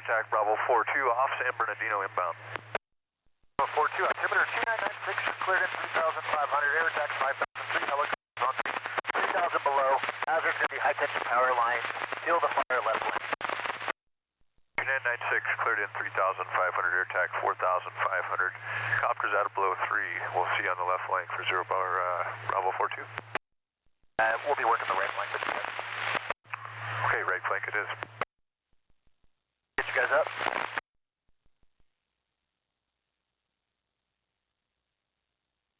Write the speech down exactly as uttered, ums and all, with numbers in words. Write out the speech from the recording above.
attack, Bravo four two, off San Bernardino inbound. Bravo four two, altimeter two nine nine six, cleared in three thousand five hundred, air attack five thousand three, helicopters on three, three thousand below, hazard's going to be high tension power line, field of fire left lane. two nine nine six, cleared in three thousand five hundred, air attack four thousand five hundred, copters out of below three, we'll see you on the left flank for zero bar, uh, Bravo four two. Uh, we'll be working the right flank with you guys. Okay, right flank it is. Get you guys up.